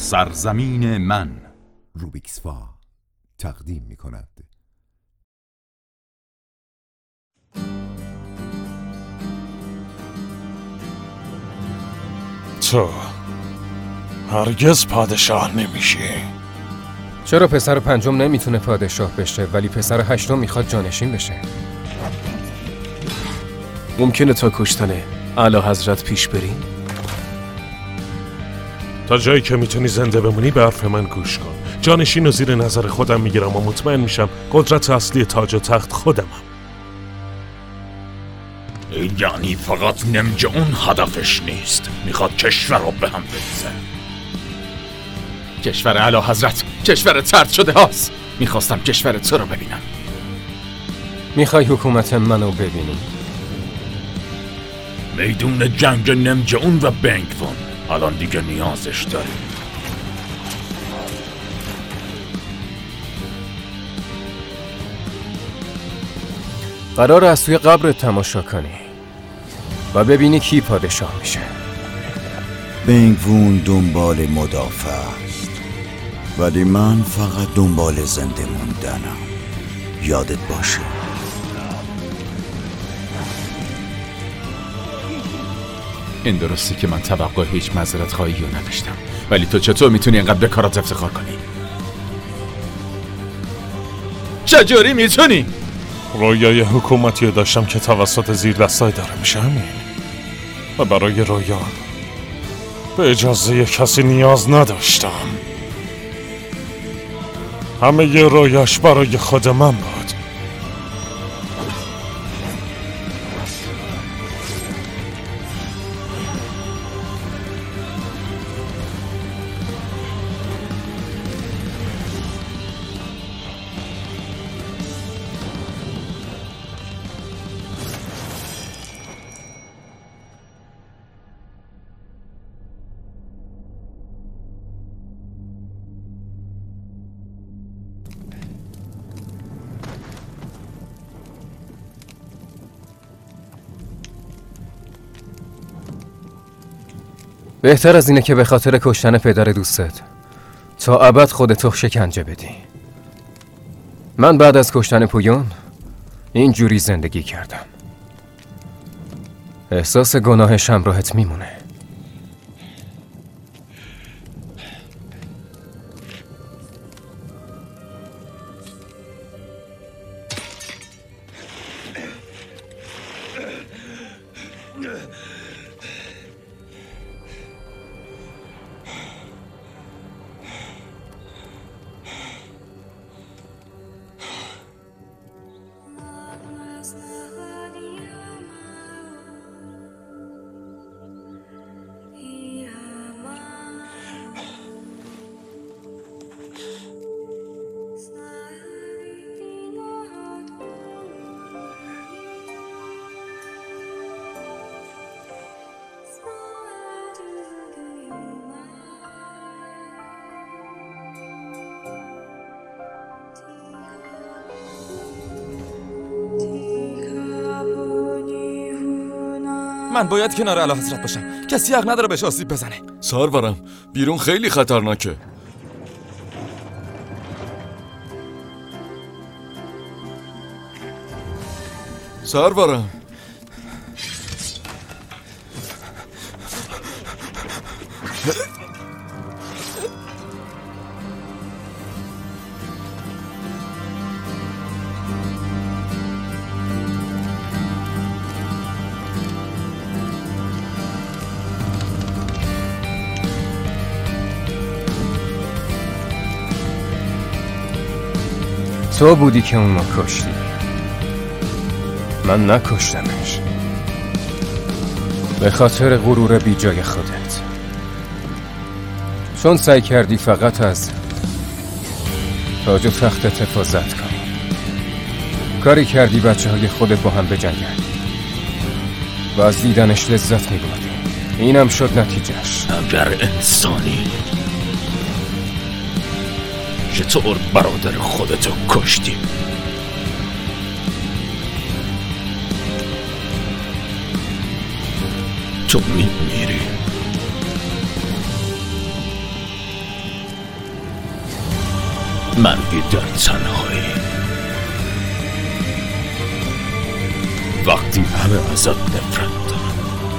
سرزمین من. روبیکسفا تقدیم می‌کند. تو هرگز پادشاه نمیشی. چرا پسر پنجم نمیتونه پادشاه بشه ولی پسر هشتم میخواد جانشین بشه؟ ممکنه تا کشتن اعلی حضرت پیش بری؟ تا جایی که میتونی زنده بمونی به حرف من گوش کن. جانشین رو زیر نظر خودم میگیرم و مطمئن میشم قدرت اصلی تاج و تخت خودمم. یعنی فقط نمجون هدفش نیست، میخواد کشور رو به هم بریزه. کشور اعلی حضرت کشور طرد شده هاست. میخواستم کشور تو رو ببینم. میخوای حکومت منو ببینی؟ میدون جنگ نمجون و بنگوون الان دیگه نیازش داری. قرار از توی قبر تماشا کنی و ببینی کی پادشاه میشه. بنگوون دنبال مدافع است ولی من فقط دنبال زنده موندنم. یادت باشه. این درسته که من توقع هیچ معذرت خواهی رو نداشتم، ولی تو چطور میتونی اینقدر به کارات افتخار کنی؟ چجوری میتونی؟ رویای حکومتی رو داشتم که توسط زیر دستای داره میشه همین. و برای رویا به اجازه کسی نیاز نداشتم. همه ی رویاش برای خود من بود. بهتر از اینه که به خاطر کشتن پدر دوستت تا ابد خودتو شکنجه بدی. من بعد از کشتن پویون اینجوری زندگی کردم. احساس گناهش همراهت میمونه. من باید کنار اعلیحضرت باشم. کسی حق نداره بهش آسیب بزنه. سرورم بیرون خیلی خطرناکه. سرورم تو بودی که اونو کشتی. من نکشتمش. به خاطر غرور بی جای خودت. چون سعی کردی فقط از تاج و تختت حفاظت کنی. کاری کردی بچه‌های خودت با هم بجنگن و از دیدنش لذت می‌بردی. اینم شد نتیجهش. اگر انسانی چطور برادر خودتو کشتی؟ تو میمیری. مرگی در تنهایی، وقتی همه ازت نفرت دارن.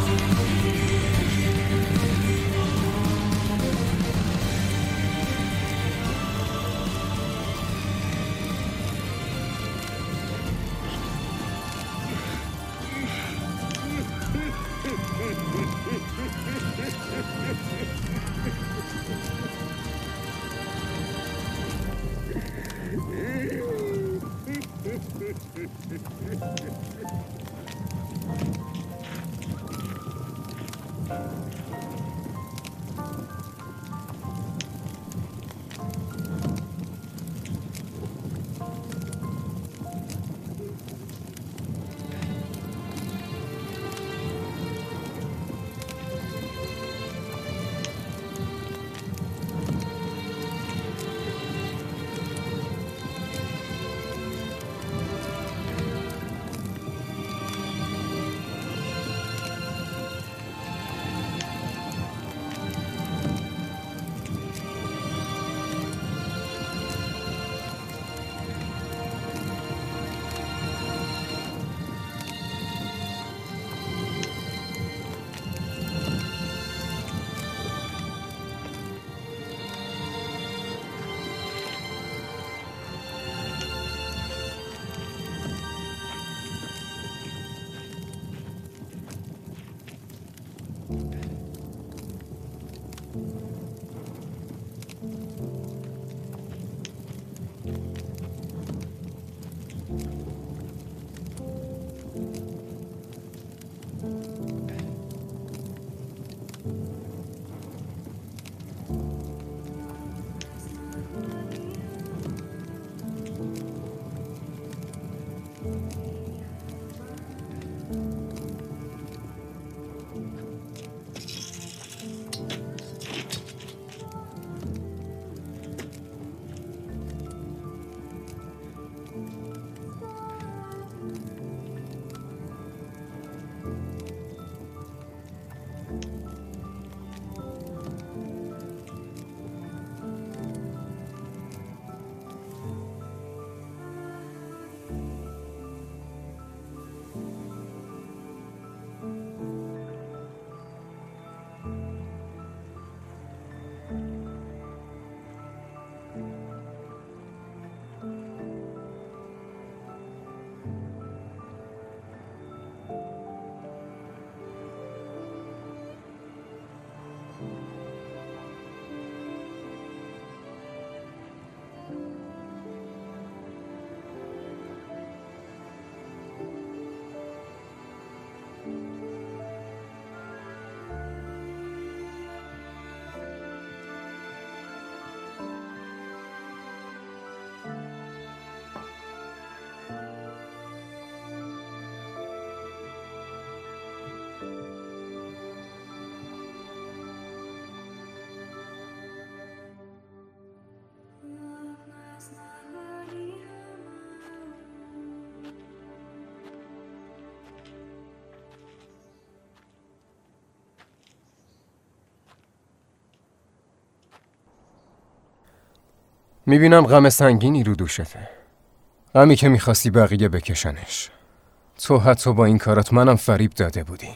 میبینم غم سنگینی رو دوشته، غمی که میخواستی بقیه بکشنش. تو حتی با این کارات منم فریب داده بودی.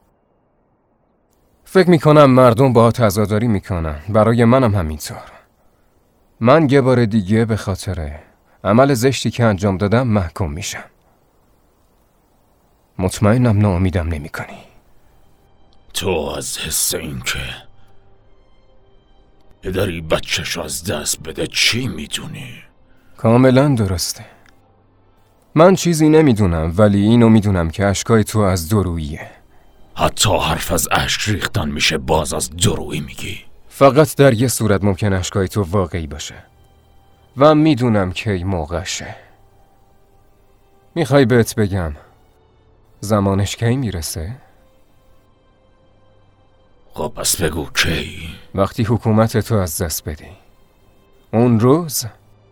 فکر میکنم مردم باهات عزاداری میکنن، برای منم همینطور. من یه بار دیگه به خاطر عمل زشتی که انجام دادم محکوم میشم. مطمئنم ناامیدم نمیکنی. تو از حس این که پدری بچه‌ش از دست بده چی میدونی؟ کاملا درسته. من چیزی نمیدونم، ولی اینو میدونم که اشکای تو از دروییه. حتی حرف از اشک ریختن میشه باز از درویی میگی؟ فقط در یه صورت ممکن اشکای تو واقعی باشه و میدونم کی موقعشه. میخوای بهت بگم زمانش کی میرسه؟ خب پس بگو کی؟ وقتی حکومت تو از دست بدی. اون روز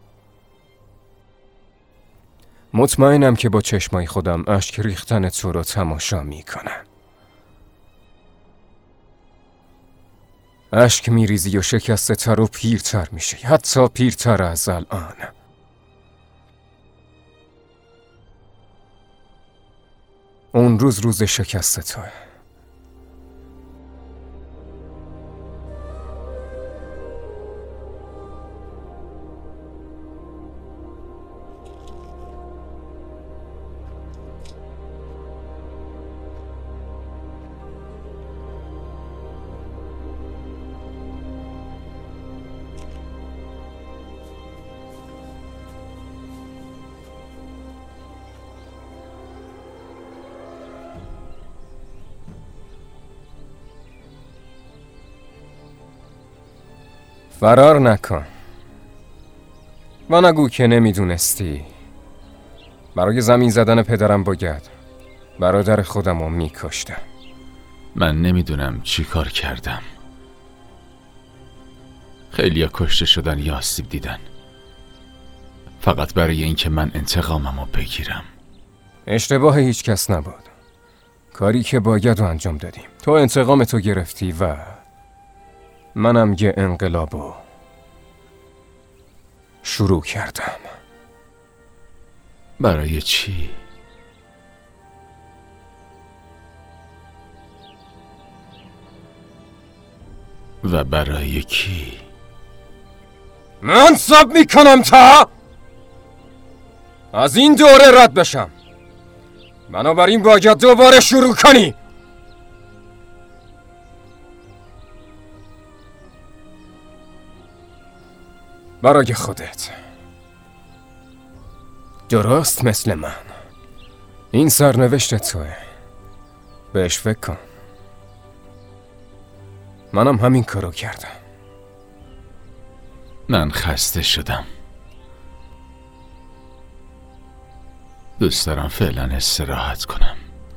مطمئنم که با چشمای خودم اشک ریختن تو رو تماشا میکنم. اشک میریزی و شکسته تر و پیرتر میشی، حتی پیرتر از الان. اون روز شکسته توه. فرار نکن و نگو که نمیدونستی. برای زمین زدن پدرم باید برادر خودم رو میکشتم. من نمیدونم چی کار کردم. خیلیا کشته شدن یا آسیب دیدن، فقط برای اینکه من انتقاممو بگیرم. اشتباه هیچ کس نبود. کاری که باید رو انجام دادیم. تو انتقام تو گرفتی و منم یه انقلابو شروع کردم. برای چی؟ و برای کی؟ من صبر میکنم تا از این دوره رد بشم. بنابراین باید دوباره شروع کنی. برای خودت، درست مثل من. این سرنوشت توه، بهش فکر کن. منم همین کارو کردم. من خسته شدم. دوست دارم فعلا استراحت کنم.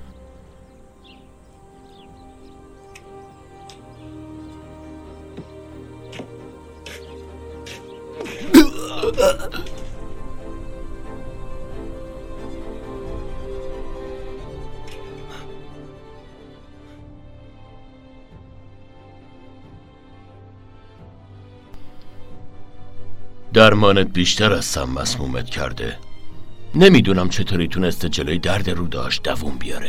درمانت بیشتر از سم مسمومت کرده. نمیدونم چطوری تونسته جلوی درد رو داشت دووم بیاره.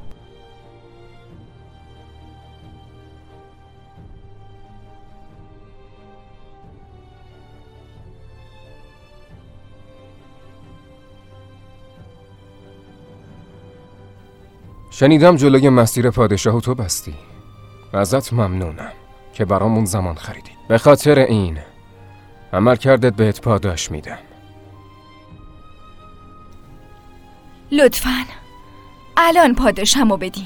شنیدم جلوی مسیر پادشاهو تو بستی. ازت ممنونم که برامون زمان خریدی. به خاطر این عمل کردت بهت پاداش میدم. لطفاً الان پاداشمو بدین.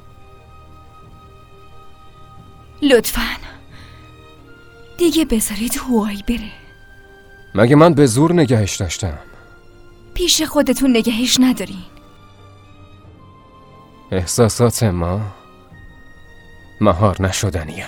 لطفاً دیگه بذارید هوایی بره. مگه من به زور نگهش داشتم؟ پیش خودتون نگهش ندارین. احساسات ما مهار نشدنیه.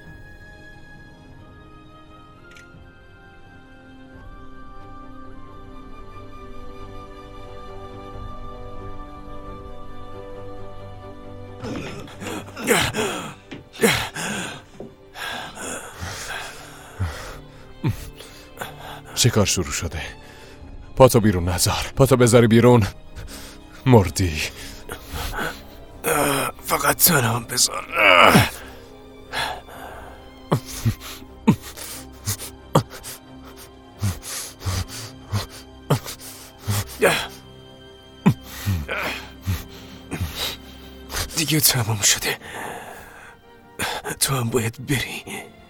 چه کار شروع شده؟ پاتو بیرون نذار، پاتو بذاری بیرون. مردی. فقط تنم بذار. دیگه تمام شده. تو هم باید بری.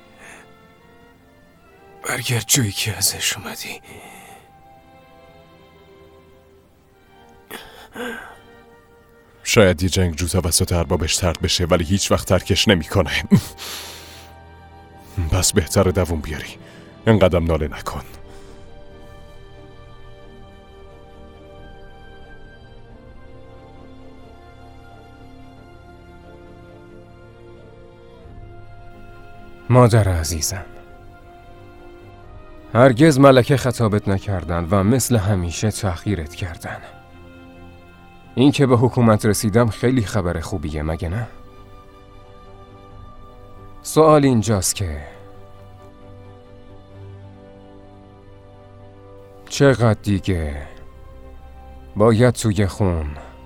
برگرد جایی که ازش اومدی. شاید یه جنگجو توسط اربابش طرد بشه ولی هیچ وقت ترکش نمیکنه. پس بهتره دووم بیاری. اینقدر ناله نکن. مادر عزیزم، هرگز ملکه خطابت نکردن و مثل همیشه تأخیرت کردن. این که به حکومت رسیدم خیلی خبر خوبیه، مگه نه؟ سوال اینجاست که چقدر دیگه باید توی خون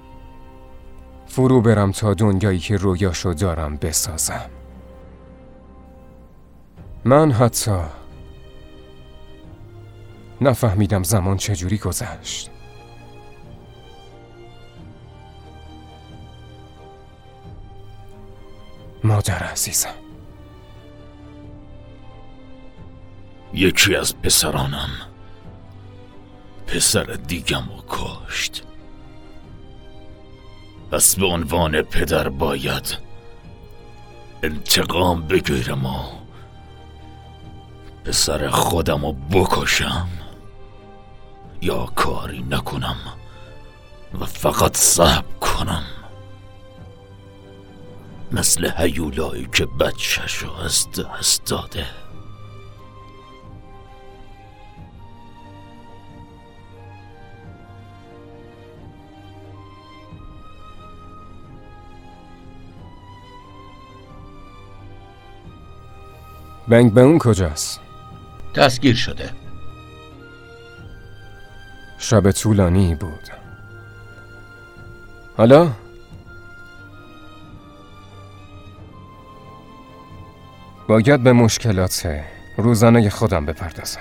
فرو برم تا دنیایی که رویاشو دارم بسازم. من حتی نفهمیدم زمان چجوری گذشت. مادر عزیزم، یکی از پسرانم پسر دیگم رو کشت. پس به عنوان پدر باید انتقام بگیرم و پسر خودم رو بکشم یا کاری نکنم و فقط صبر کنم، مثل هیولایی که بچه‌شو از دست داده. بنگ به اون کجاست؟ دستگیر شده. شب طولانی بود. حالا؟ باید به مشکلات روزانه خودم بپردازم.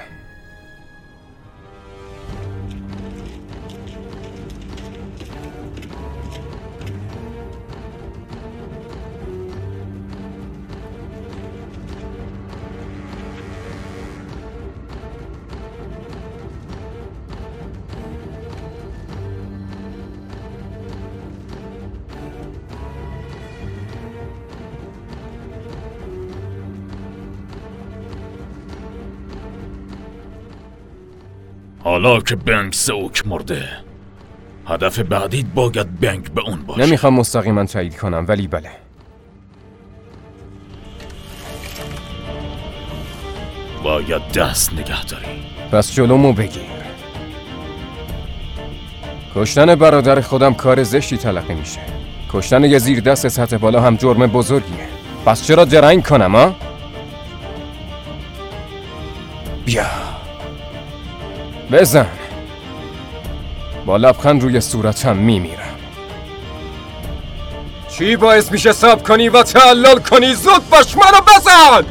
حالا که بنگ سوک مرده، هدف بعدی باید بنگ به اون باشه. نمیخوام مستقیما تایید کنم، ولی بله. باید دست نگه داری. پس جلومو بگیر. کشتن برادر خودم کار زشتی تلقی میشه. کشتن یه زیر دست سطح بالا هم جرم بزرگیه. پس چرا درنگ کنم ها؟ بیا بزن. با لبخند روی صورتم میمیرم. چی باعث میشه صبر کنی و تعلل کنی؟ زود باش منو بزن!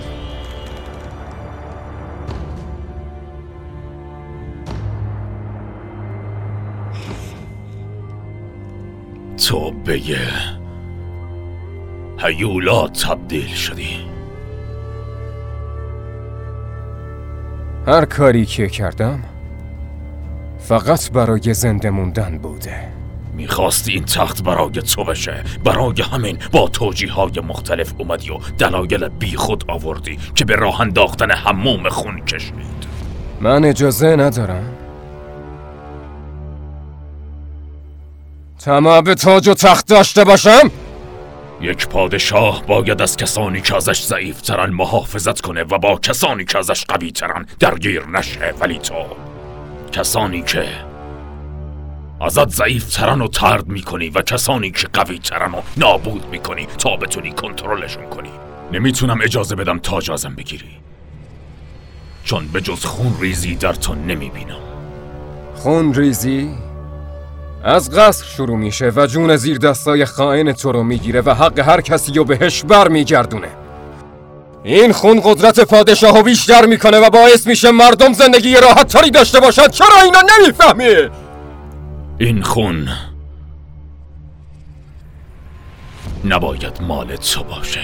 تو به یه هیولا تبدیل شدی. هر کاری که کردم فقط برای زنده موندن بوده. میخواستی این تخت برای تو بشه، برای همین با توجیه‌های مختلف اومدی و دلایل بی خود آوردی که به راه انداختن حموم خون کشید. من اجازه ندارم طمع به تاج و تخت داشته باشم؟ یک پادشاه باید از کسانی که ازش ضعیف‌ترن محافظت کنه و با کسانی که ازش قوی‌ترن درگیر نشه، ولی تو کسانی که ازت ضعیف‌ترن رو طرد میکنی و کسانی که قوی‌ترن رو نابود میکنی تا بتونی کنترلشون کنی. نمیتونم اجازه بدم تاج ازم بگیری، چون به جز خون ریزی در تو نمیبینم. خون ریزی؟ از قصر شروع میشه و جون زیر دستای خائن تو رو میگیره و حق هر کسی رو بهش بر میگردونه. این خون قدرت پادشاهو بیشتر میکنه و باعث میشه مردم زندگی راحت تری داشته باشن. چرا اینا نمیفهمی؟ این خون نباید مال تو باشه.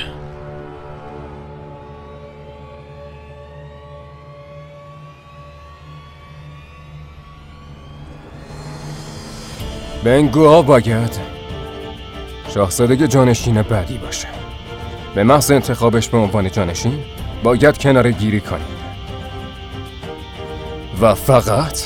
بنگوها باید شاهزاده جانشین بعدی باشه. به محض انتخابش به عنوان جانشین باید کناره گیری کنیم و فقط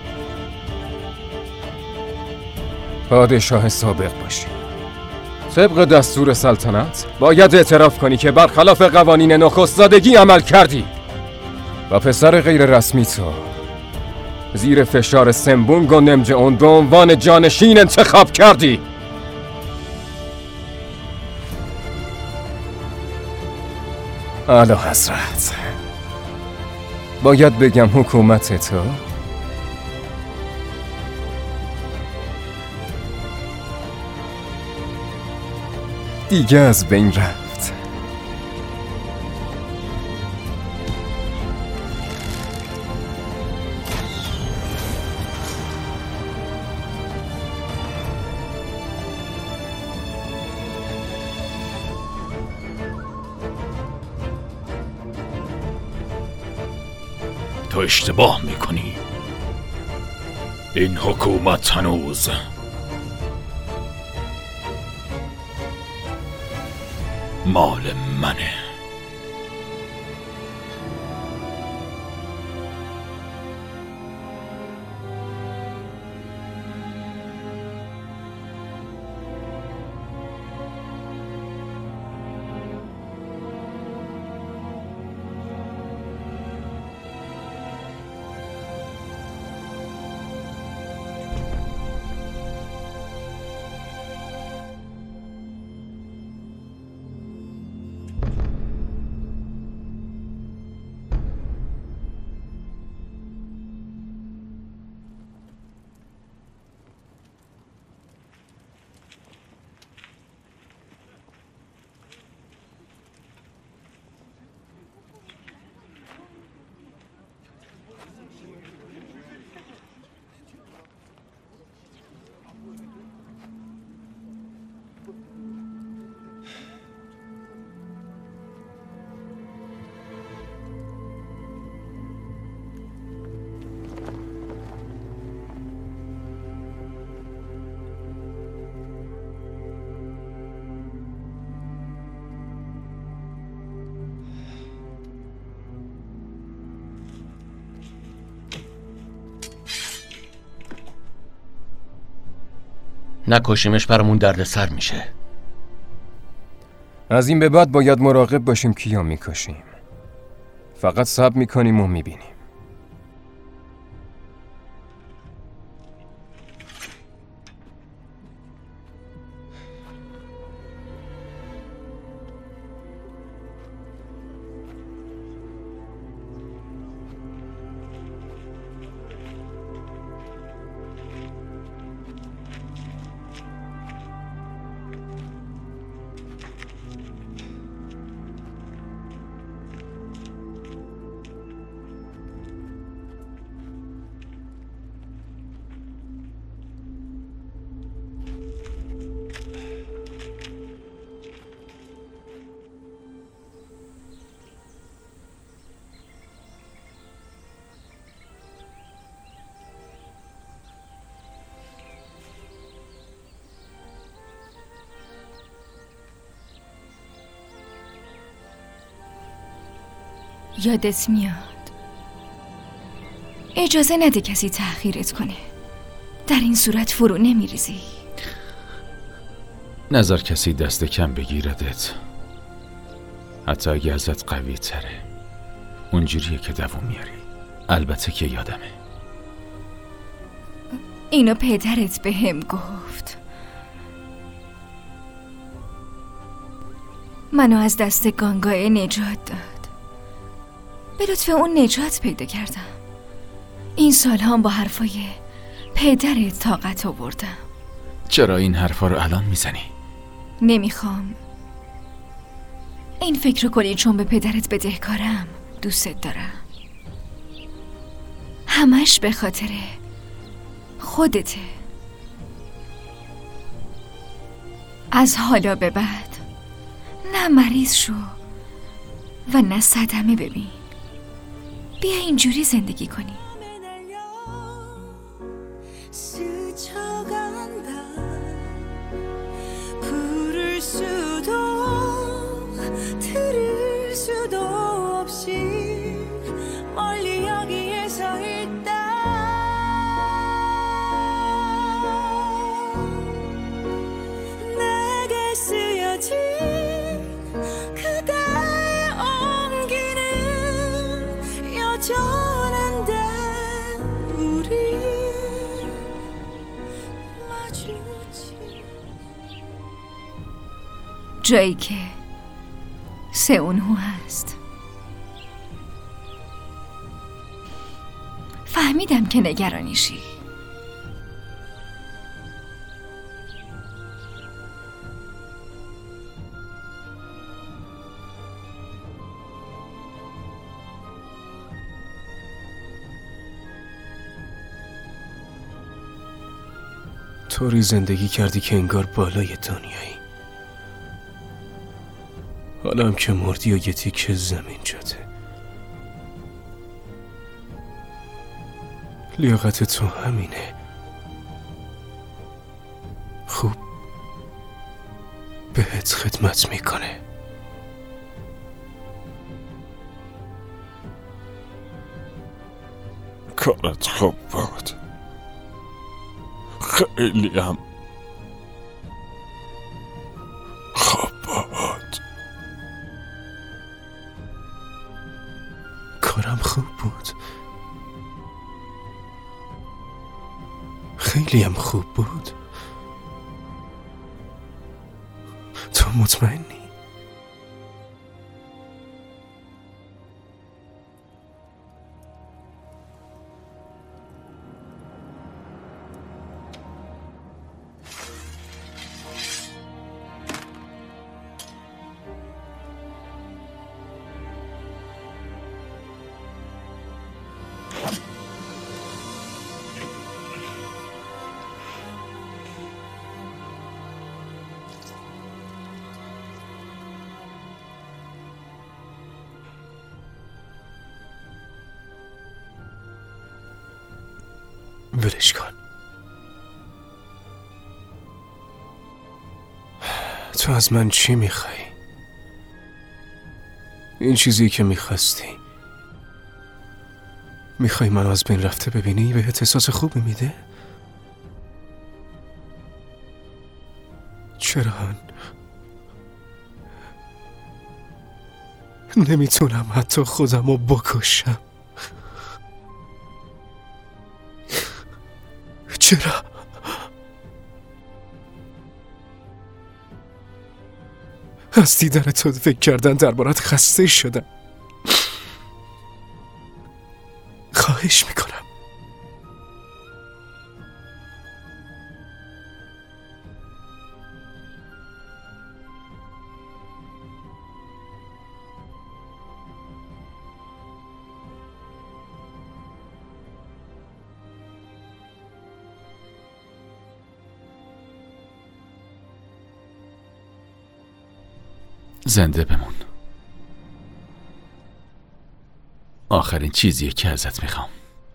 پادشاه سابق باشی. طبق دستور سلطنت باید اعتراف کنی که برخلاف قوانین نخستزادگی عمل کردی و پسر غیر رسمی تو زیر فشار سمبونگ و نمجئون به عنوان جانشین انتخاب کردی. اعلی حضرت، باید بگم حکومت تو دیگه از بین رفت. تو اشتباه میکنی. این حکومت هنوز مال منه. نکشیمش برامون دردسر میشه. از این به بعد باید مراقب باشیم کیا میکشیم. فقط صبر میکنیم و میبینیم. یادت میاد اجازه نده کسی تحقیرت کنه. در این صورت فرو نمیریزی. نظر کسی دست کم بگیردت، حتی اگه ازت قوی تره، اونجوریه که دووم میاری. البته که یادمه اینو پدرت به هم گفت. منو از دست گانگای نجات داد. به لطف اون نجات پیدا کردم. این سال هم با حرفای پدرت طاقت آوردم. چرا این حرفا رو الان میزنی؟ نمیخوام این فکر رو کنی چون به پدرت بدهکارم. دوستت دارم. همش به خاطر خودته. از حالا به بعد نه مریض شو و نه صدمه ببین. بیا اینجوری زندگی کنی. جایی که سئونهو هست. فهمیدم که نگرانیشی. طوری زندگی کردی که انگار بالای دنیایی. حالا هم که مردی و یه تیکه زمین شده. لیاقت تو همینه. خوب بهت خدمت میکنه. کارت خوب بود، خیلی هم خوب بود. کارم خوب بود، خیلی هم خوب بود. تو مطمئنی؟ ولش کن. تو از من چی میخوای؟ این چیزی که میخواستی. میخوای منو از بین رفته ببینی؟ بهت احساس خوبی میده؟ چرا نمیتونم حتی خودمو بکشم؟ چرا؟ از دیدن تو فکر کردن دربارت خسته شدم. خواهش میکنم زنده بمون. آخرین چیزیه که ازت میخوام.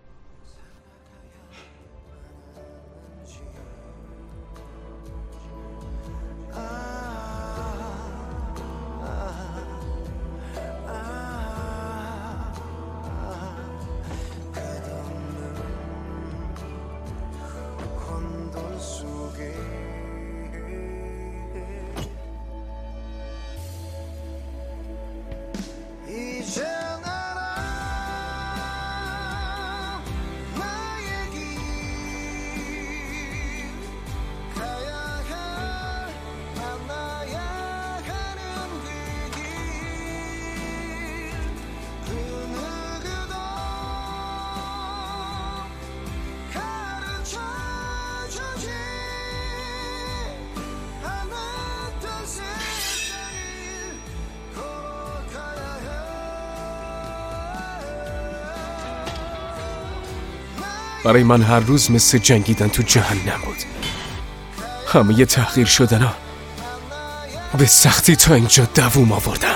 برای من هر روز مثل جنگیدن تو جهنم بود. همه یه تحقیر شدن ها به سختی تا اینجا دووم آوردم.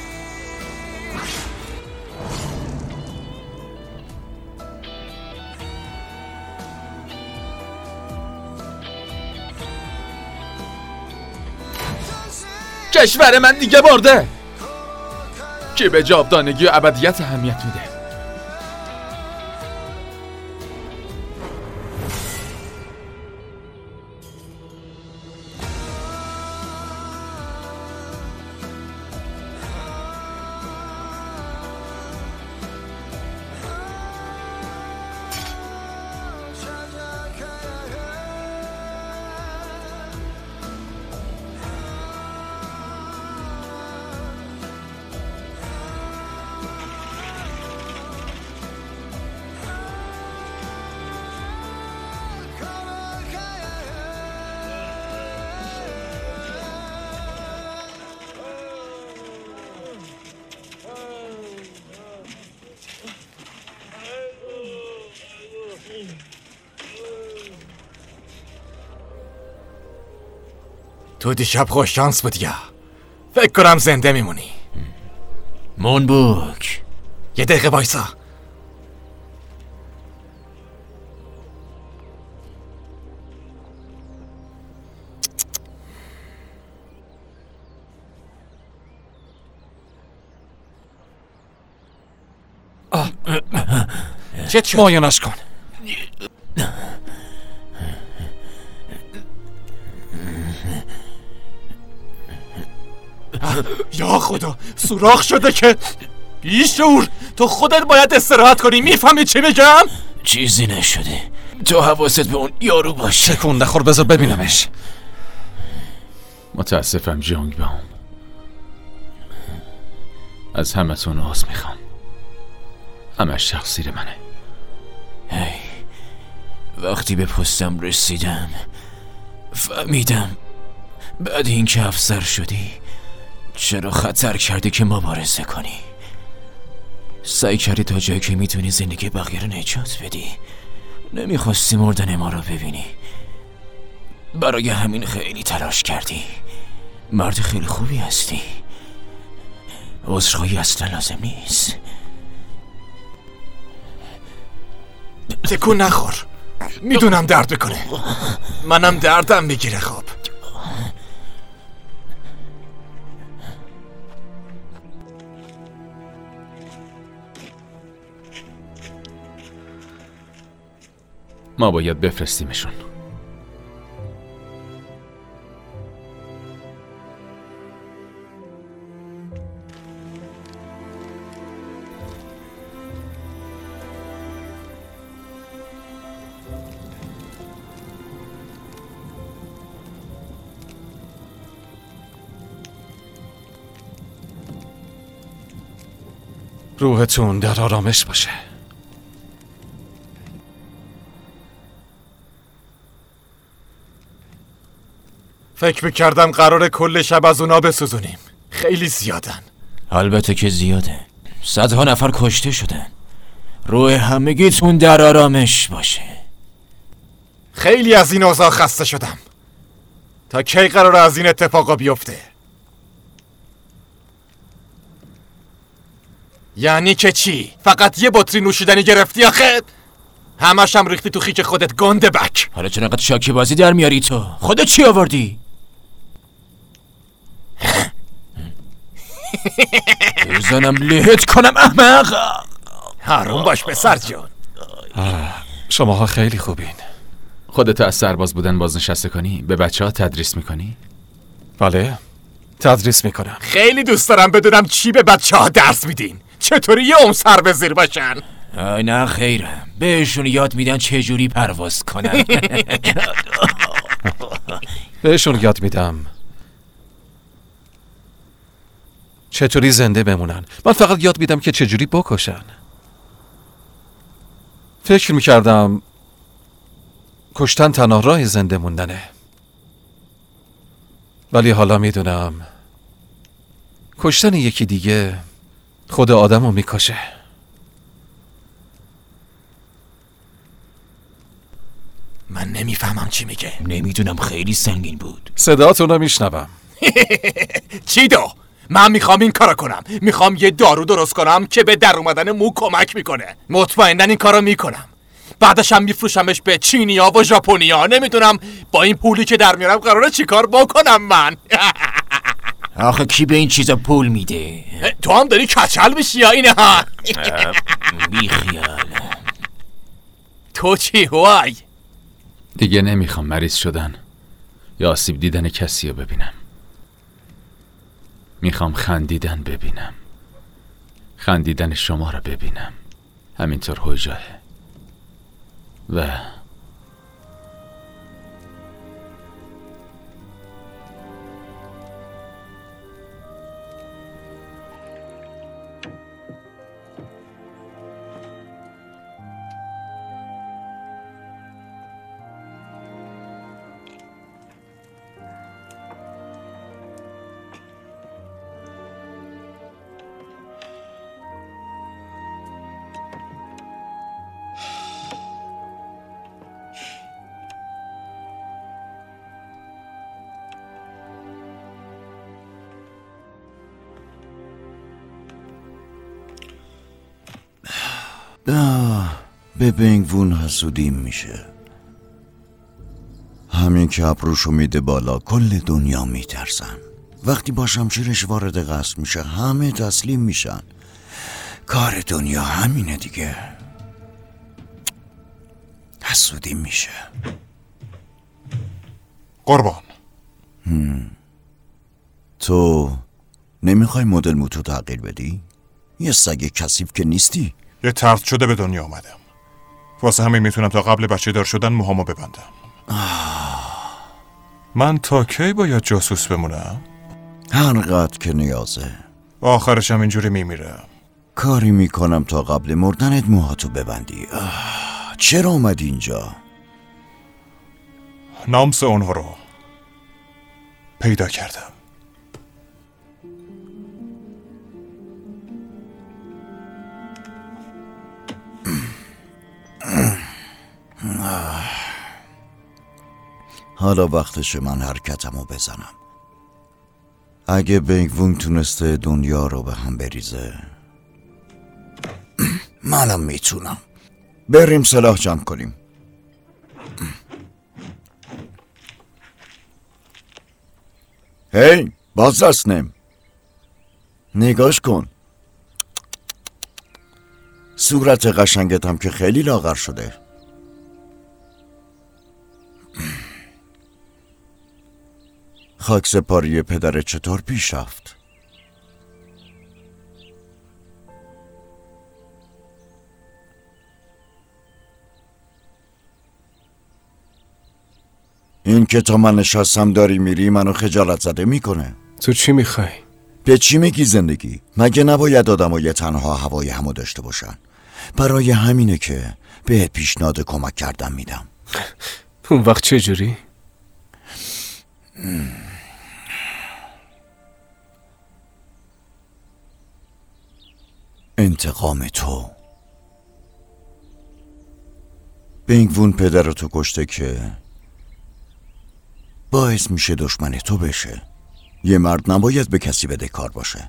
کشور من دیگه برده که به جاودانگی و ابدیت اهمیت میده. تو دیشب خوش شانس بود یا فکر کنم زنده میمونی. مونبوک یه دقیقه وایسا. چت شد؟ مایانش کن. یا خدا سوراخ شده که بیشعور. تو خودت باید استراحت کنی. میفهمی چی میگم؟ چیزی نشده، تو حواست به اون یارو باشه. تکون نخور، بذار ببینمش. متاسفم جونگ بام، از همتون عذر میخوام. همش تقصیر منه. وقتی به پستم رسیدم فهمیدم بعد اینکه افسر شدی چرا خطر کردی که مبارزه کنی. سعی کردی تا جایی که میتونی زندگی بقیه رو نجات بدی. نمیخواستی مردن ما رو ببینی، برای همین خیلی تلاش کردی. مرد خیلی خوبی هستی. عذرخواهی اصلا لازم نیست. تکون نخور. میدونم درد بکنه. منم دردم میگیره. خب ما باید بفرستیمشون. روحتون در آرامش باشه. فکر میکردم قراره کل شب از اونا بسوزونیم. خیلی زیادن. البته که زیاده. صدها نفر کشته شدن. روح همگیتون در آرامش باشه. خیلی از این اوضاع خسته شدم. تا کی قراره از این اتفاقا بیفته؟ یعنی که چی؟ فقط یه بطری نوشیدنی گرفتی آخه؟ همش هم ریختی تو خیک خودت گنده بک. حالا چرا انقدر شاکی بازی در میاری تو؟ خودت چی آوردی؟ بزنم لهت کنم احمق. حروم باش پسر جان. شماها خیلی خوبین. خودت از سرباز بودن بازنشسته کنی؟ به بچه ها تدریس میکنی؟ بله، تدریس میکنم. خیلی دوست دارم بدونم چی به بچه ها درس میدین. چطوری یه سر به زیر باشن؟ نه خیرم، بهشون یاد میدن چجوری پرواز کنن. بهشون یاد میدم چطوری زنده بمونن. من فقط یاد میدم که چجوری بکشن. فکر میکردم کشتن تنها راه زنده موندنه، ولی حالا میدونم کشتن یکی دیگه خود آدمو میکشه. من نمیفهمم چی میگه. نمیدونم، خیلی سنگین بود. صداتونو میشنوم. چی دو؟ من میخوام این کارو کنم. میخوام یه دارو درست کنم که به در اومدن مو کمک میکنه. مطمئناً این کارو میکنم. بعدش هم میفروشمش به چینیا و ژاپنیا. نمیدونم با این پولی که در میارم قراره چیکار بکنم من. آخه کی به این چیزا پول میده؟ تو هم داری کچل میشی یا اینه ها؟ بی خیال. تو چی هوای؟ دیگه نمیخوام مریض شدن یا آسیب دیدن کسی رو ببینم. میخوام خندیدن ببینم. خندیدن شما رو ببینم. همینطور هوجاه و به بنگوون حسودیم میشه. همین که ابروشو میده بالا کل دنیا میترسن. وقتی با شمشیرش وارد قصر میشه همه تسلیم میشن. کار دنیا همینه دیگه. حسودیم میشه. قربان تو نمیخوای مدل موتو تغییر بدی؟ یه سگ کثیف که نیستی. یه طرد شده به دنیا آمدم. واسه همین میتونم تا قبل بچه دار شدن موهامو ببندم. من تا کی باید جاسوس بمونم؟ هر قدر که نیازه. آخرش هم اینجوری میمیرم. کاری میکنم تا قبل مردنت موهاتو ببندی. چرا اومدی اینجا؟ نامس اونها رو پیدا کردم. حالا وقتشه من حرکتمو بزنم. اگه بنگوون تونسته دنیا رو به هم بریزه منم میتونم. بریم سلاح جمع کنیم. هی باز دستنم نگاش کن. صورت قشنگت هم که خیلی لاغر شده. خاک سپاری پدر چطور پیش رفت؟ این که تا من نشستم داری میری منو خجالت زده میکنه. تو چی میخوای؟ به چی میگی زندگی؟ مگه نباید آدم‌ها تنها هوای همو داشته باشن؟ برای همینه که بهت پیشنهاد کمک کردن میدم. اون وقت چه جوری؟ انتقام تو. بنگوون پدر تو کشته که باعث میشه دشمن تو بشه. یه مرد نباید به کسی بده کار باشه.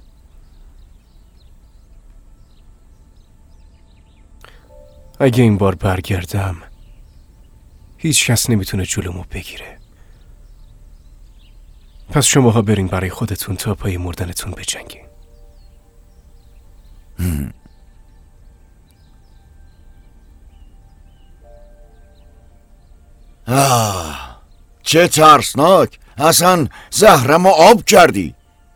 اگه این بار برگردم هیچ کس نمیتونه جلومو بگیره. پس شماها برین برای خودتون تا پای مردنتون بجنگین. چه ترسناک. اصلا زهرمو آب کردی.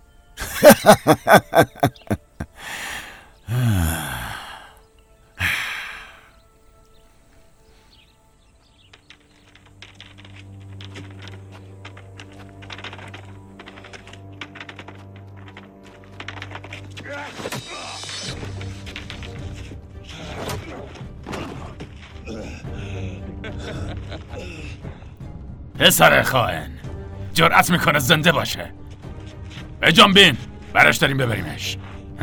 پسر خائن جرأت میکنه زنده باشه. بجنبین براش داریم ببریمش.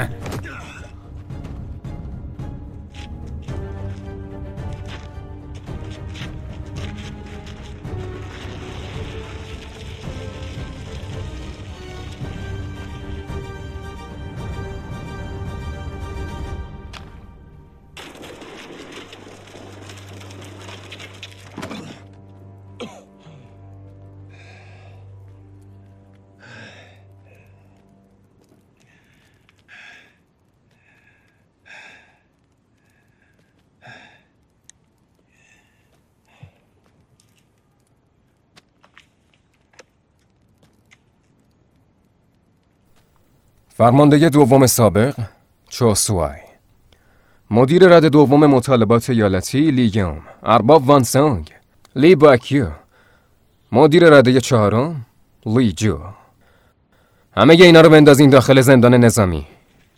فرمانده دوم سابق چوسوای، مدیر رد دوم مطالبات ایالتی لیگیوم ارباب وانسانگ، لی باکیو، مدیر رده چهارم لی جو. همه اینا رو بندازین داخل زندان نظامی.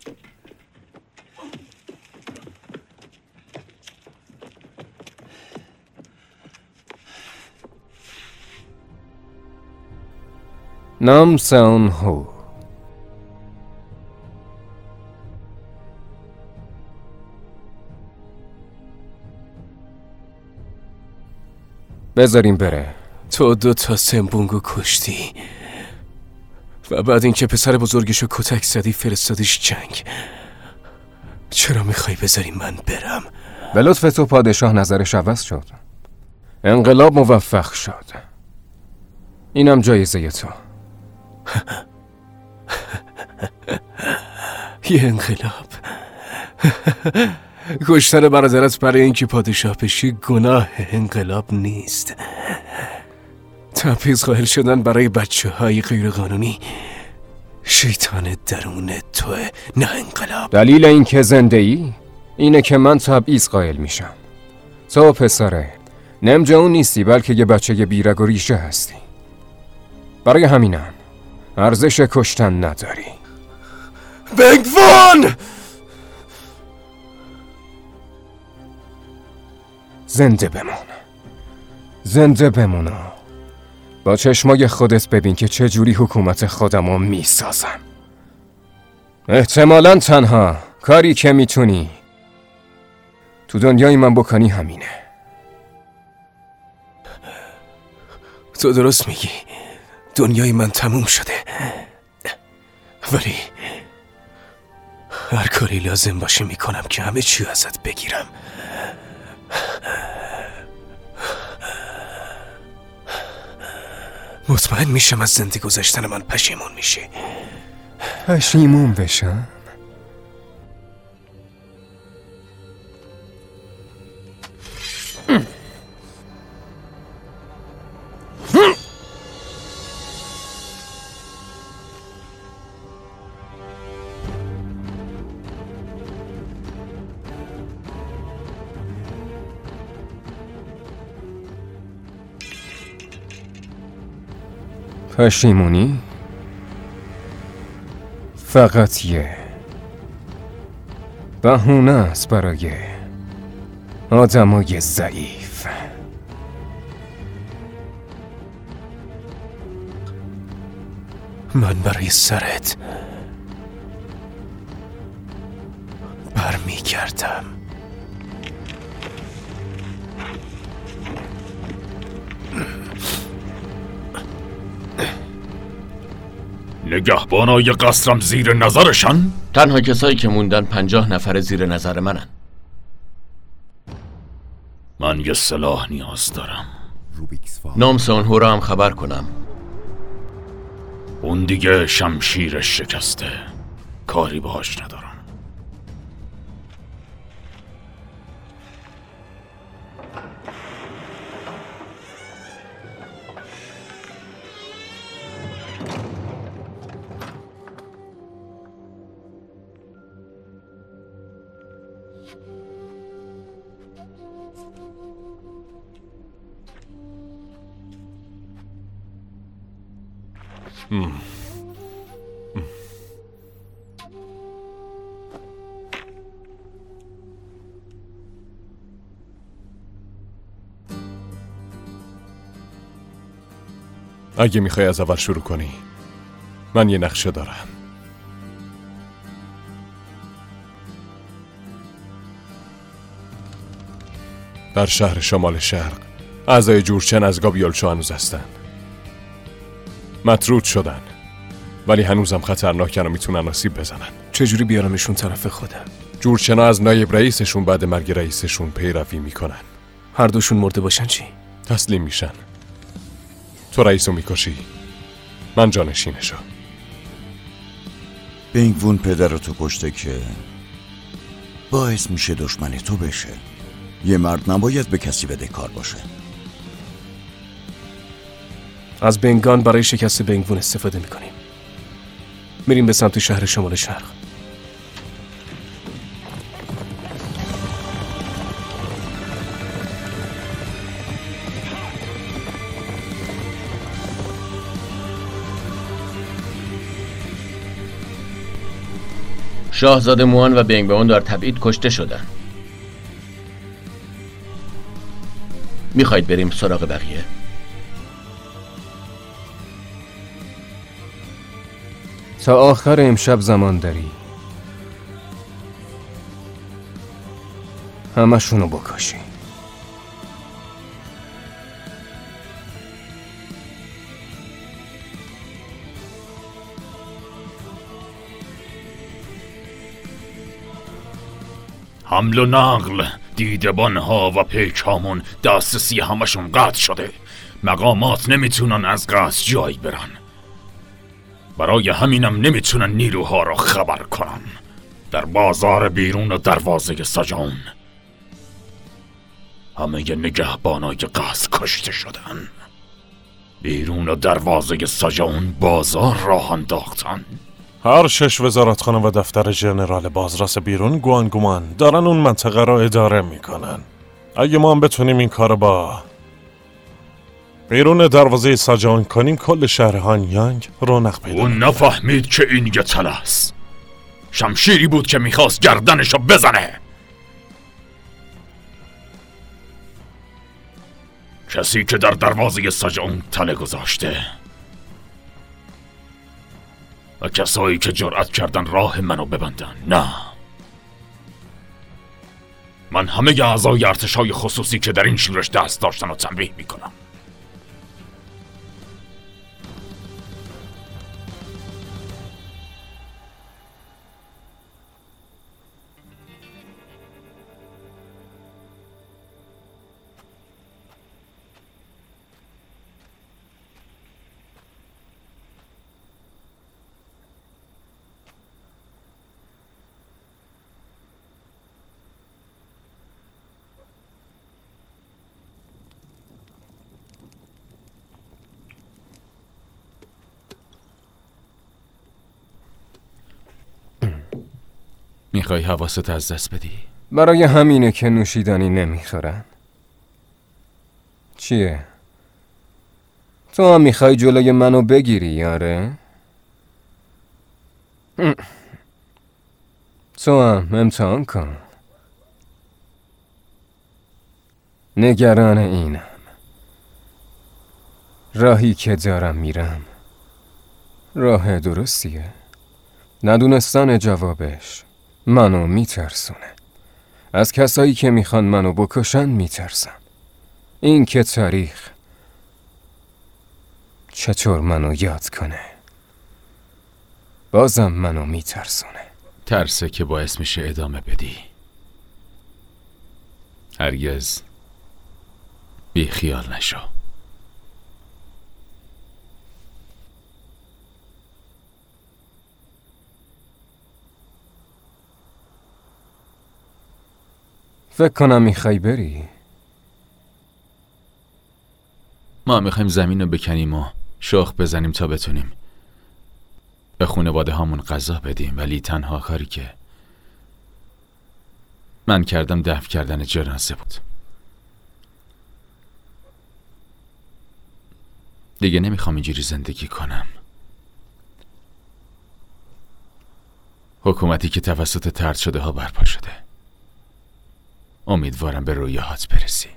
نام سون هو. بذاریم بره. تو 2 سمبونگو کشتی و بعد اینکه پسر بزرگشو کتک زدی فرستادیش جنگ. چرا میخوای بذاری من برم؟ به لطف تو پادشاه نظرش عوض شد. انقلاب موفق شد. اینم جایزه تو. یه انقلاب. کشتن برادرت برای اینکه پادشاه بشی گناه انقلاب نیست. تبعیض قائل شدن برای بچه‌های غیرقانونی شیطان درون توه، نه انقلاب. دلیل این که زنده ای اینه که من تبعیض قائل میشم. تو پسره نمجه اون نیستی، بلکه یه بچه بیرگ و ریشه هستی. برای همینم ارزش کشتن نداری. بنگوان! زنده بمون. زنده بمون. با چشمای خودت ببین که چجوری حکومت خودمو میسازم. احتمالاً تنها کاری که میتونی تو دنیای من بکنی همینه. تو درست میگی، دنیای من تموم شده، ولی هر کاری لازم باشه میکنم که همه چی ازت بگیرم. مطمئن میشم از زنده گذشتن من پشیمون میشی. پشیمون بشم؟ پشیمونی؟ فقط یه بهونه است برای آدمای ضعیف. من برای سرت برمیگردم. نگهبانای قصرم زیر نظرشن؟ تنها کسایی که موندن 50 نفر زیر نظر منن. من یه سلاح نیاز دارم. نامس اون هم خبر کنم. اون دیگه شمشیرش شکسته، کاری باهاش ندارم. اگه میخوای از اول شروع کنی، من یه نقشه دارم. در شهر شمال شرق اعضای جورچن از گابیولچو هنوز هستن. مطرود شدن، ولی هنوزم خطرناکن و میتونن آسیب بزنن. چجوری بیارمشون طرف خودم؟ جورچنا از نایب رئیسشون بعد مرگ رئیسشون پیروی میکنن. هر دوشون مرده باشن چی؟ تسلیم میشن. تو رئیسو میکشی، من جانشینشو. بنگوون پدرتو کشته که باعث میشه دشمن تو بشه. یه مرد نباید به کسی بدهکار باشه. از بنگان برای شکست بنگوون استفاده میکنیم. میریم به سمت شهر شمال شرق. شاهزاده موان و بنگبئون در تبعید کشته شدن. میخواید بریم سراغ بقیه؟ تا آخر امشب زمان داری. همشونو بکشی. حمل و نقل، دیدبانها و پیکامون دسترسی همشون قطع شده. مقامات نمیتونن از قصد جایی برن. برای همینم نمیتونن نیروها را خبر کنن. در بازار بیرون و دروازه سجان همه نگهبانای قصد کشته شدن. بیرون و دروازه سجان بازار راه انداختن. هر 6 وزارتخانه و دفتر ژنرال بازرس بیرون گوانگومان دارن اون منطقه را اداره میکنن. اگه ما هم بتونیم این کار با بیرون دروازه سجان کنیم، کل شهر هانیانگ رونق پیدا اون نفهمید که این یه تله است. شمشیری بود که میخواست گردنشو بزنه. کسی که در دروازه سجان تله گذاشته و کسایی که جرأت کردن راه منو ببندن. نه، من همه اعضای ارتشای خصوصی که در این شورش دست داشتن رو تنبیه میکنم. میخوای حواست از دست بدی؟ برای همینه که نوشیدنی نمیخورن. چیه؟ تو هم میخوای جلوی منو بگیری یاره؟ تو هم امتحان کن. نگران اینم. راهی که دارم میرم راه درستیه؟ ندونستن جوابش منو میترسونه. از کسایی که میخوان منو بکشن میترسم. این که تاریخ چطور منو یاد کنه بازم منو میترسونه. ترسه که باعث میشه ادامه بدی. هرگز بی خیال نشو. فکر کنم میخوای بری. ما میخوایم زمین رو بکنیم و شاخ بزنیم تا بتونیم به خانواده هامون غذا بدیم، ولی تنها کاری که من کردم دفن کردن جنازه بود. دیگه نمیخوام اینجوری زندگی کنم. حکومتی که توسط طرد شده ها برپا شده. امیدوارم به رویاهات برسی.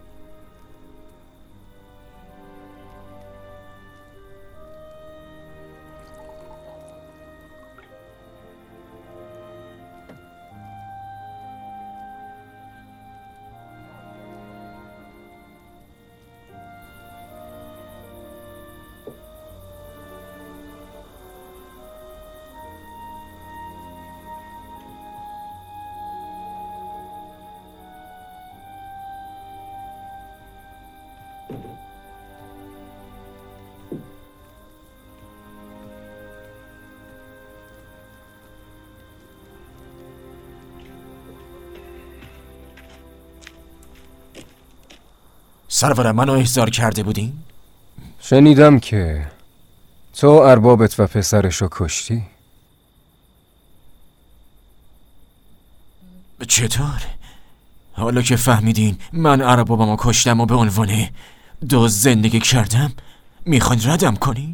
سرورم منو احضار کرده بودین؟ شنیدم که تو اربابت و پسرشو کشتی. چطور؟ حالا که فهمیدین من اربابمو کشتم و به عنوان دزد زندگی کردم میخواین ردم کنین؟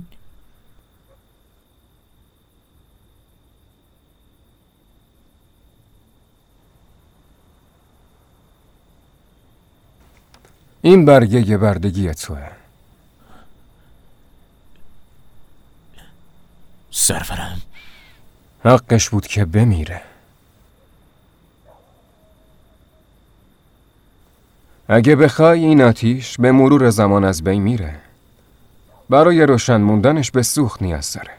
این برگه بردگی توه. سرورم حقش بود که بمیره. اگه بخوای این آتیش به مرور زمان از بین میره. برای روشن موندنش به سوخت نیاز داره.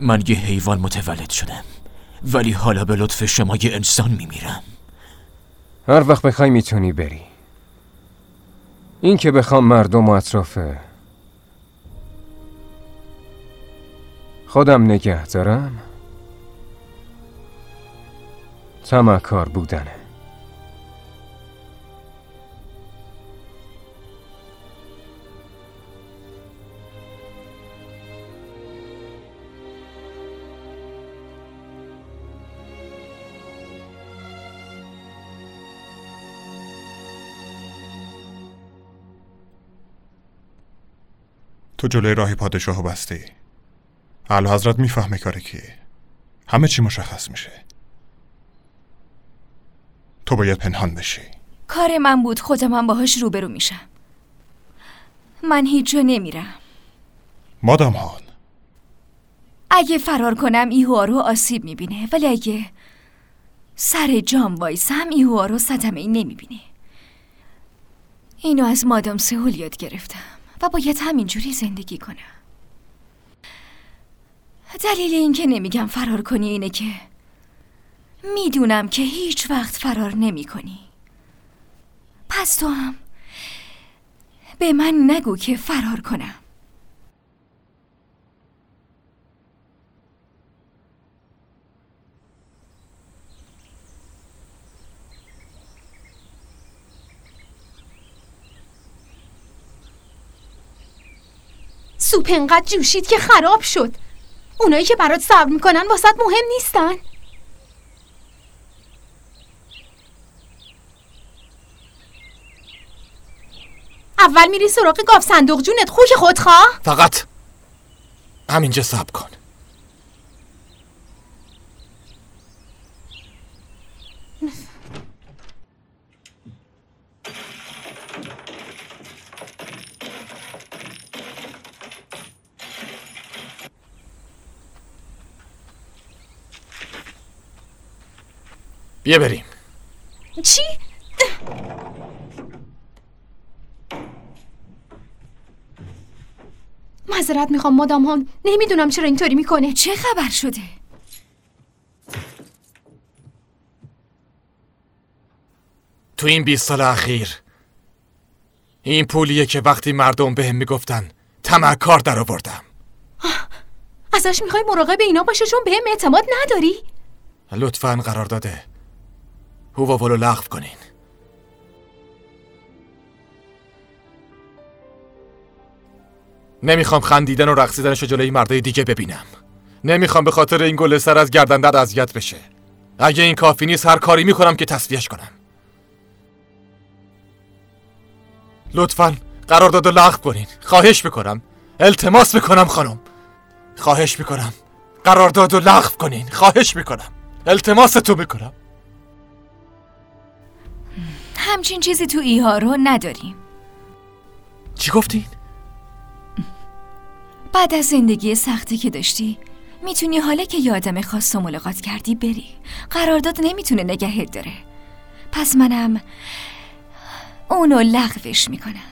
من یه حیوان متولد شدم، ولی حالا به لطف شما یه انسان میمیرم. هر وقت بخوای میتونی بری. این که بخوام مردم و اطراف خودم نگه دارم طمع‌کار بودنه. تو جلوی راه پادشاهو بستی. اعلیحضرت میفهمه کاری کیه. همه چی مشخص میشه. تو باید پنهان بشی. کار من بود، خودم باهاش روبرو میشم. من هیچ جا نمیرم. مادام هان، اگه فرار کنم ایهوارو آسیب میبینه، ولی اگه سر جام وایسم ایهوارو صدمه‌ای نمیبینه. اینو از مادام سهول یاد گرفتم و باید همینجوری زندگی کنم. دلیل این که نمیگم فرار کنی اینه که میدونم که هیچ وقت فرار نمی کنی. پس تو هم به من نگو که فرار کنم. سوپ انقدر جوشید که خراب شد. اونایی که برات صبر میکنن واسط مهم نیستن. اول میری سراغ گاف صندوق جونت خوک خودخواه. فقط همینجا صبر کن. بیا بریم. چی؟ معذرت میخوام مادام هان، نمیدونم چرا اینطوری میکنه. چه خبر شده؟ تو این 20 سال اخیر این پولیه که وقتی مردم بهم میگفتن طمع‌کار در آوردم. ازش میخوای مراقب اینا باشه چون بهم اعتماد نداری؟ لطفاً قرار داده هوواولو لغو کنین. نمیخوام خندیدن و رقصیدنشو جلوی مردای دیگه ببینم. نمیخوام به خاطر این گل سر از گردندر اذیت بشه. اگه این کافی نیست هر کاری میکنم که تصفیهش کنم. لطفاً قراردادو لغو کنین. خواهش میکنم. التماس میکنم خانم. خواهش میکنم قراردادو لغو کنین. خواهش میکنم. التماستو میکنم. همچین چیزی تو ایهارو نداریم. چی گفتین؟ بعد از زندگی سختی که داشتی میتونی حالا که یه آدم خاص رو ملاقات کردی بری. قرارداد نمیتونه نگهت داره. پس منم اونو لغوش میکنم.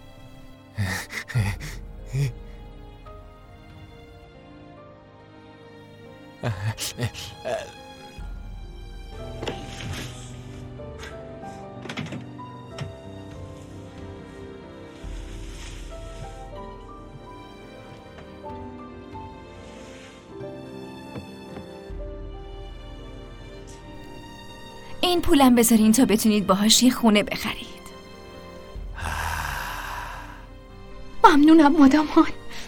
این پولم بذارین تا بتونید باهاش یه خونه بخرید. ممنونم مادام هان.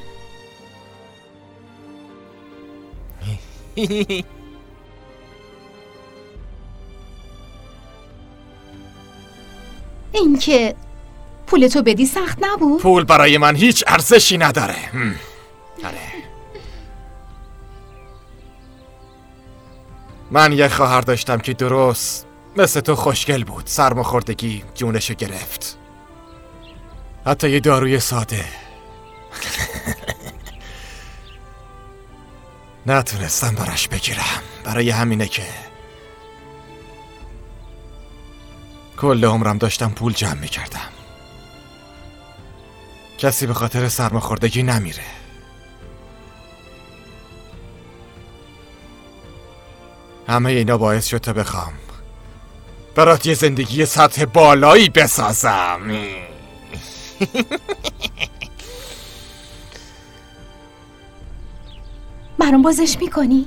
این که پولتو بدی سخت نبود؟ پول برای من هیچ ارزشی نداره. آره. من یه خواهر داشتم که درست مثل تو خوشگل بود. سرماخوردگی جونشو گرفت. حتی یه داروی ساده نتونستم براش بگیرم. برای همینه که کل عمرم داشتم پول جمع میکردم. کسی به خاطر سرماخوردگی نمیره. همه اینا باعث شد تا بخوام برات یه زندگی سطح بالایی بسازم. برام بازش میکنی؟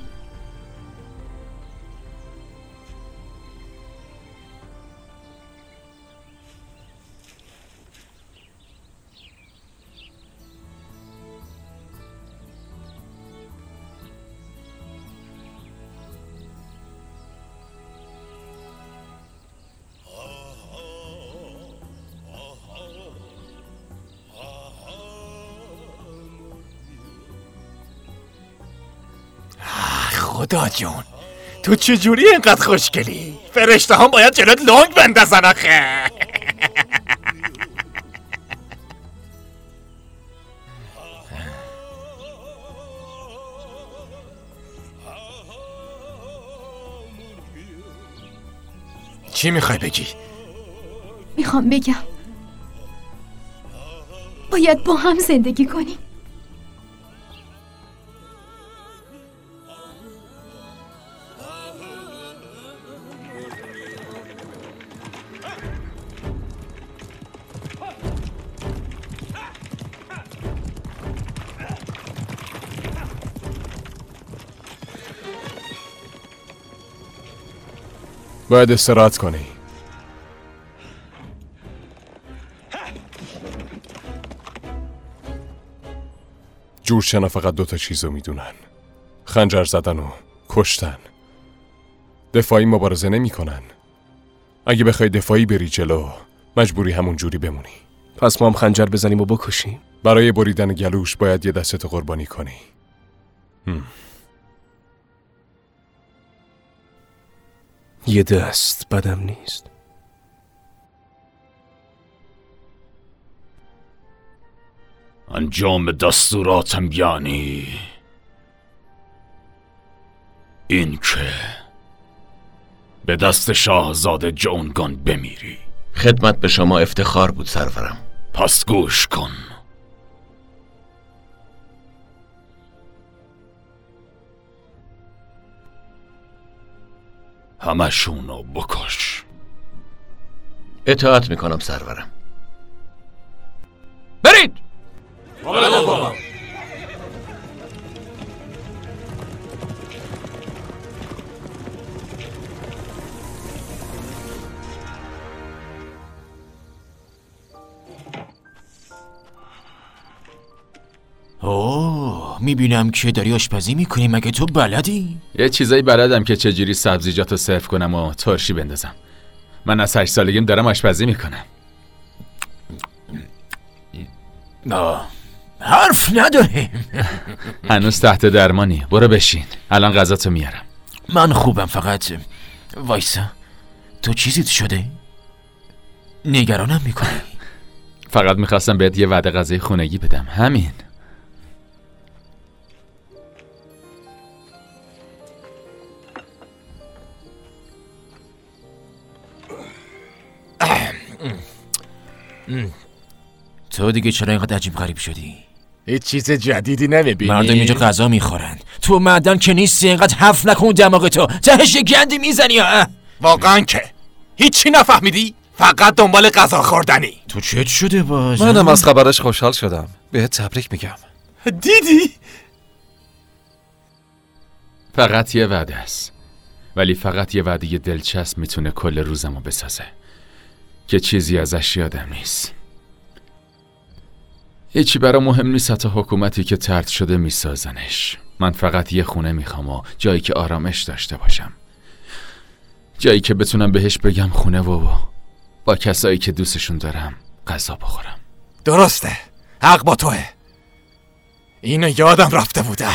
خدا جون، تو چجوری اینقدر خوشگلی؟ فرشته هم باید جلوت لنگ بندازن آخه. چی میخوای بگی؟ میخوام بگم باید با هم زندگی کنیم. باید استراحت کنی. جورشنا فقط 2 چیزو میدونن: خنجر زدن و کشتن. دفاعی مبارزه نمی کنن. اگه بخوای دفاعی بری جلو مجبوری همون جوری بمونی. پس ما هم خنجر بزنیم و بکشیم؟ برای بریدن گلوش باید یه دستتو قربانی کنی. یه دست بدم نیست. انجام دستوراتم یعنی این که به دست شاهزاده جونگان بمیری. خدمت به شما افتخار بود سرورم. پس گوش کن. همشونو بکش. اطاعت میکنم سرورم. برید! اوه، میبینم که داری آشپزی میکنی. مگه تو بلدی؟ یه چیزایی بلدم که چجوری سبزیجاتو سرو کنم و ترشی بندازم. من از 8 سالگیم دارم آشپزی میکنم. حرف نداریم. هنوز تحت درمانی. برو بشین، الان غذاتو میارم. من خوبم، فقط وایسا. تو چیزیت شده؟ نگرانم میکنی. فقط میخواستم بهت یه وعده غذای خونگی بدم، همین. تو دیگه چرا اینقدر عجیب غریب شدی؟ هیچ چیز جدیدی نمیبینی؟ مردم اینجا غذا میخورند. تو معدن که نیستی، اینقدر حرف نکن دماغ تو. تهش گندی میزنی. واقعا که هیچی نفهمیدی؟ فقط دنبال غذا خوردنی. تو چت شده باز؟ منم از خبرش خوشحال شدم. بهت تبریک میگم. دیدی؟ فقط یه وعده است، ولی فقط یه وعده دلچسب میتونه کل روزمو بسازه که چیزی ازش یادم نیست. هیچی برا مهم نیست، حتی حکومتی که طرد شده میسازنش. من فقط یه خونه میخوام و جایی که آرامش داشته باشم، جایی که بتونم بهش بگم خونه و با کسایی که دوستشون دارم غذا بخورم. درسته، حق با توه. اینو یادم رفته بوده.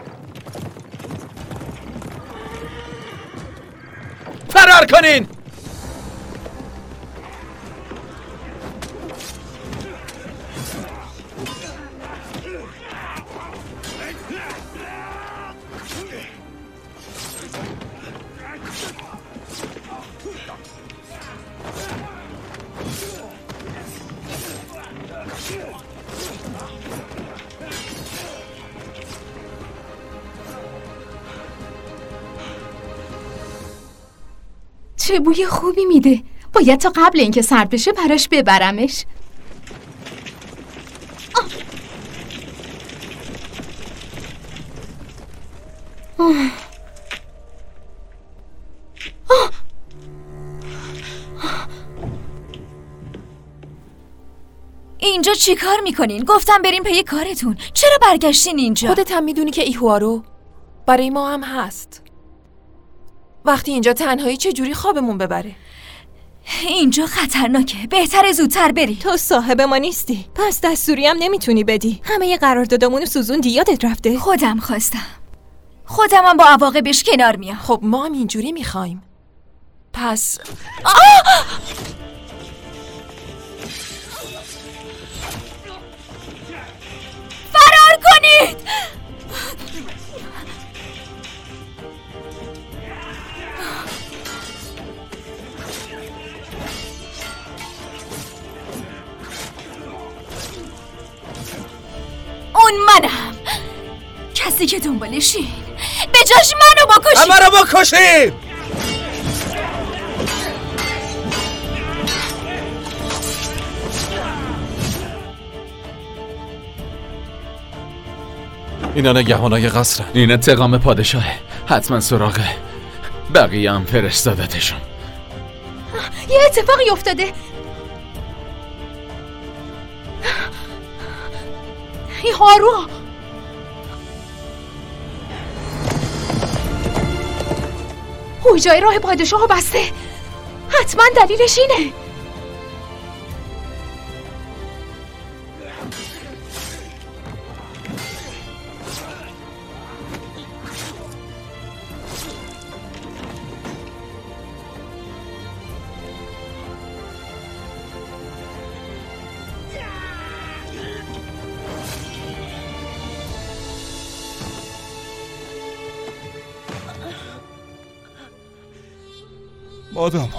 فرار کنین! چه بوی خوبی میده. باید تا قبل اینکه سرد بشه براش ببرمش. اینجا چی کار میکنین؟ گفتم بریم پی کارتون. چرا برگشتین اینجا؟ خودت هم میدونی که ایهوارو برای ما هم هست. وقتی اینجا تنهایی چجوری خوابمون ببره؟ اینجا خطرناکه. بهتره زودتر بری. تو صاحب ما نیستی، پس دستوری هم نمیتونی بدی. همه ی قراردادامونو سوزوندی، یادت رفته؟ خودم خواستم. خودمم با عواقبش کنار میام. خب ما هم اینجوری میخوایم. پس فرار کنید! اون منم، کسی که دنبالشین. به جاش منو بکشید. همه رو بکشید. اینا نگهبانای قصرن. این انتقام پادشاهه. حتما سراغ بقیه هم فرستادتشون. یه اتفاقی افتاده. ایهوارو جای راه پادشاهو بسته. حتما دلیلش اینه. مادامان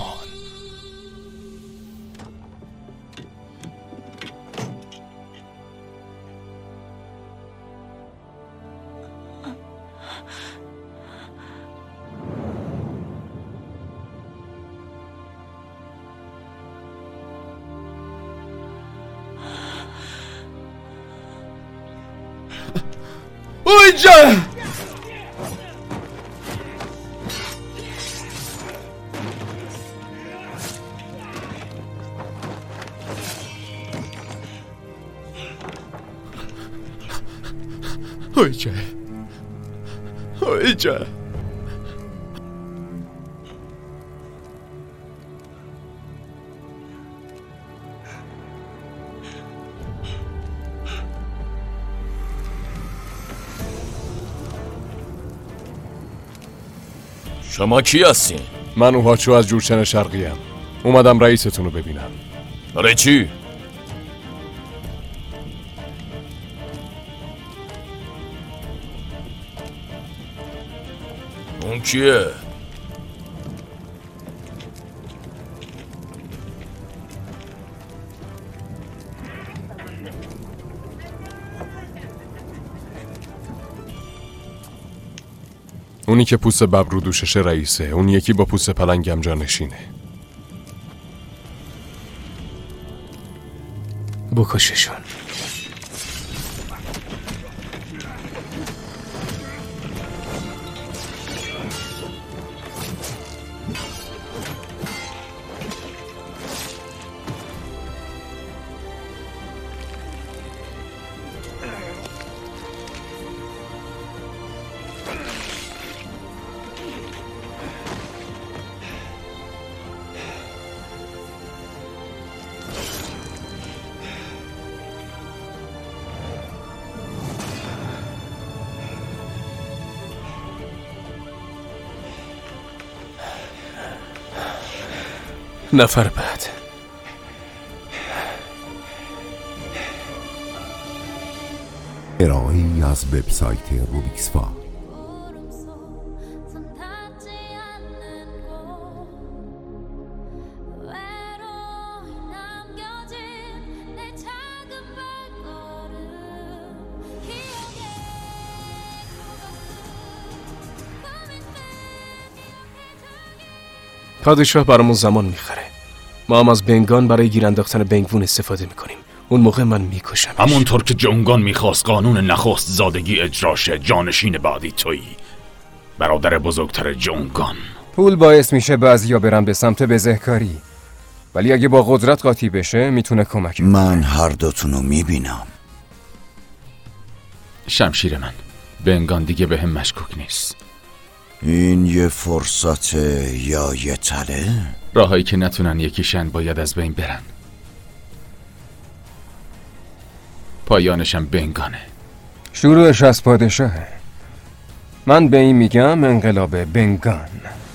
اونجا اویجا شما کی هستین؟ من اوهاچو از جورچن شرقی ام. اومدم رئیستون رو ببینم. برای چی؟ اون کیه؟ اونی که پوست ببر رو دوشش رئیسه، اون یکی با پوست پلنگم جانشینه. بکششون. نفر بعد. ارائه‌ای از وبسایت روبیکسفا. پادشاه برامون زمان میخره. ما هم از بنگان برای گیر انداختن بنگون استفاده میکنیم. اون موقع من میکشم. همونطور که جونگان میخواست قانون نخست زادگی اجرا شه، جانشین بعدی تویی، برادر بزرگتر جونگان. پول باعث میشه بعضیا برن به سمت بزهکاری، ولی اگه با قدرت قاطی بشه میتونه کمک. من هر دوتونو میبینم. شمشیر من، بنگان دیگه به هم مشکوک نیست. این یه فرصت یا یه تله؟ راهایی که نتونن یکیشن باید از بین برن. پایانشم بنگانه. شروعش از پادشاهه. من به این میگم انقلاب بنگان.